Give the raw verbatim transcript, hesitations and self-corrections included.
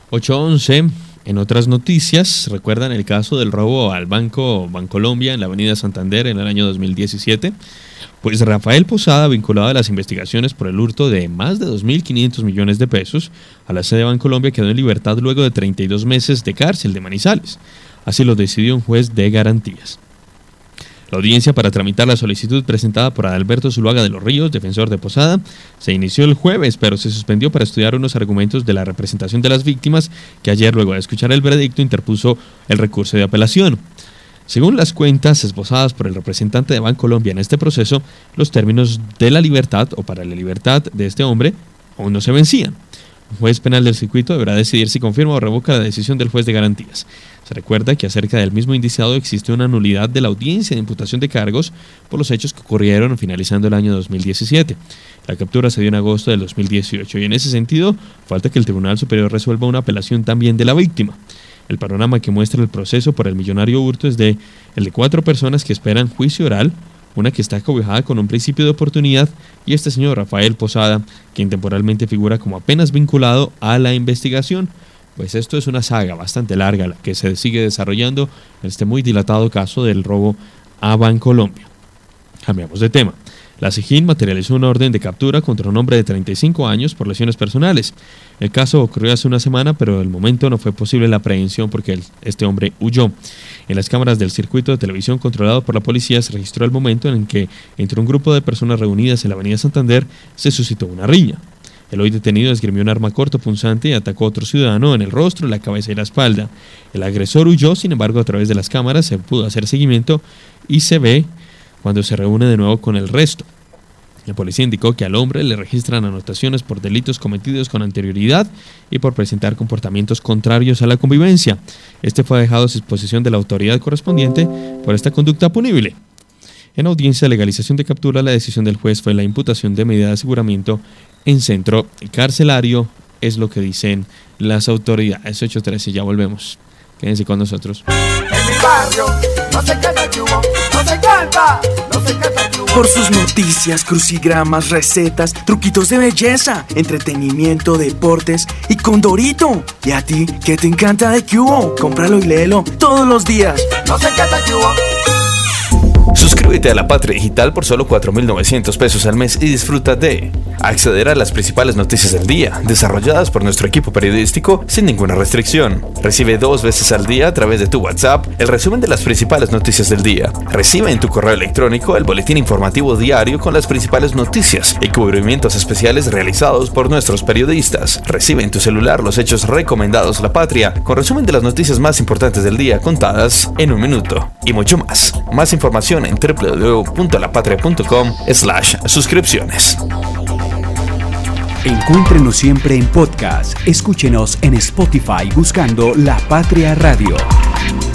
ocho once. En otras noticias, ¿recuerdan el caso del robo al Banco Bancolombia en la avenida Santander en el año dos mil diecisiete? Pues Rafael Posada, vinculado a las investigaciones por el hurto de más de dos mil quinientos millones de pesos a la sede de Bancolombia, quedó en libertad luego de treinta y dos meses de cárcel de Manizales. Así lo decidió un juez de garantías. La audiencia para tramitar la solicitud presentada por Adalberto Zuluaga de los Ríos, defensor de Posada, se inició el jueves, pero se suspendió para estudiar unos argumentos de la representación de las víctimas, que ayer, luego de escuchar el veredicto, interpuso el recurso de apelación. Según las cuentas esbozadas por el representante de Bancolombia en este proceso, los términos de la libertad o para la libertad de este hombre aún no se vencían. Un juez penal del circuito deberá decidir si confirma o revoca la decisión del juez de garantías. Se recuerda que acerca del mismo indiciado existe una nulidad de la audiencia de imputación de cargos por los hechos que ocurrieron finalizando el año dos mil diecisiete. La captura se dio en agosto del dos mil dieciocho y en ese sentido falta que el Tribunal Superior resuelva una apelación también de la víctima. El panorama que muestra el proceso por el millonario hurto es de el de cuatro personas que esperan juicio oral, una que está cobijada con un principio de oportunidad, y este señor Rafael Posada, quien temporalmente figura como apenas vinculado a la investigación. Pues esto es una saga bastante larga la que se sigue desarrollando en este muy dilatado caso del robo a Bancolombia. Cambiamos de tema. La SIJIN materializó una orden de captura contra un hombre de treinta y cinco años por lesiones personales. El caso ocurrió hace una semana, pero el momento no fue posible la aprehensión porque el, este hombre huyó. En las cámaras del circuito de televisión controlado por la policía se registró el momento en que entre un grupo de personas reunidas en la avenida Santander se suscitó una riña. El hoy detenido esgrimió un arma corto punzante y atacó a otro ciudadano en el rostro, la cabeza y la espalda. El agresor huyó, sin embargo, a través de las cámaras se pudo hacer seguimiento y se ve cuando se reúne de nuevo con el resto. La policía indicó que al hombre le registran anotaciones por delitos cometidos con anterioridad y por presentar comportamientos contrarios a la convivencia. Este fue dejado a disposición de la autoridad correspondiente por esta conducta punible. En audiencia de legalización de captura, la decisión del juez fue la imputación de medida de aseguramiento en centro carcelario, es lo que dicen las autoridades. ocho trece, ya volvemos. Quédense con nosotros. En mi barrio no se canta chubo, no se canta, no se canta chubo. Por sus noticias, crucigramas, recetas, truquitos de belleza, entretenimiento, deportes y Condorito. ¿Y a ti qué te encanta de Cubo? Cómpralo y léelo todos los días. No se canta chubo. Suscríbete a La Patria Digital por solo cuatro mil novecientos pesos al mes y disfruta de acceder a las principales noticias del día, desarrolladas por nuestro equipo periodístico sin ninguna restricción. Recibe dos veces al día a través de tu WhatsApp el resumen de las principales noticias del día. Recibe en tu correo electrónico el boletín informativo diario con las principales noticias y cubrimientos especiales realizados por nuestros periodistas. Recibe en tu celular los hechos recomendados La Patria, con resumen de las noticias más importantes del día contadas en un minuto y mucho más. Más información en doble u doble u doble u punto la patria punto com slash suscripciones. Encuéntrenos siempre en podcast. Escúchenos en Spotify buscando La Patria Radio.